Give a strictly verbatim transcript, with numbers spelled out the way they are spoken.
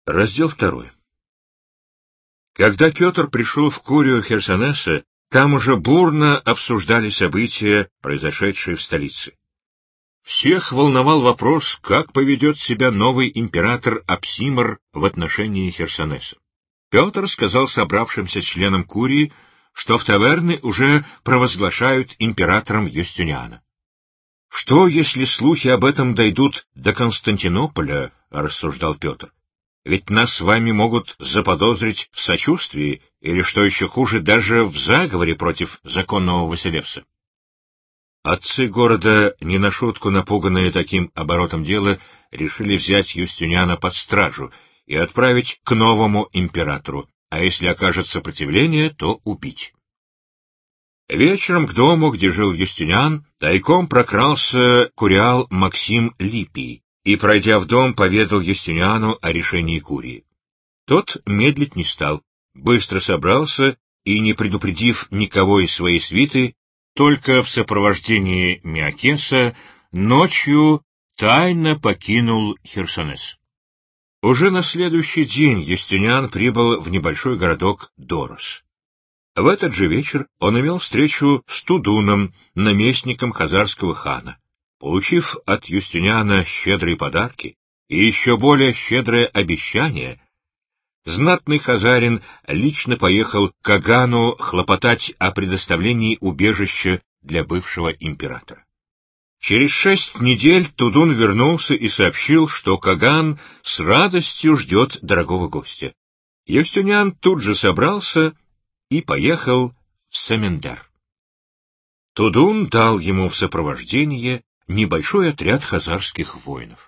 Раздел второй. Когда Петр пришел в Курию Херсонеса, там уже бурно обсуждали события, произошедшие в столице. Всех волновал вопрос, как поведет себя новый император Апсимр в отношении Херсонеса. Петр сказал собравшимся членам Курии, что в таверны уже провозглашают императором Юстиниана. «Что, если слухи об этом дойдут до Константинополя?» — рассуждал Петр. «Ведь нас с вами могут заподозрить в сочувствии, или, что еще хуже, даже в заговоре против законного Василевса». Отцы города, не на шутку напуганные таким оборотом дела, решили взять Юстиниана под стражу и отправить к новому императору, а если окажет сопротивление, то убить. Вечером к дому, где жил Юстиниан, тайком прокрался куриал Максим Липий и, пройдя в дом, поведал Юстиниану о решении Курии. Тот медлить не стал, быстро собрался и, не предупредив никого из своей свиты, только в сопровождении Миакеса, ночью тайно покинул Херсонес. Уже на следующий день Юстиниан прибыл в небольшой городок Дорос. В этот же вечер он имел встречу с Тудуном, наместником хазарского хана. Получив от Юстиниана щедрые подарки и еще более щедрое обещание, знатный хазарин лично поехал к Кагану хлопотать о предоставлении убежища для бывшего императора. Через шесть недель Тудун вернулся и сообщил, что Каган с радостью ждет дорогого гостя. Юстиниан тут же собрался и поехал в Семендер. Тудун дал ему в сопровождение небольшой отряд хазарских воинов.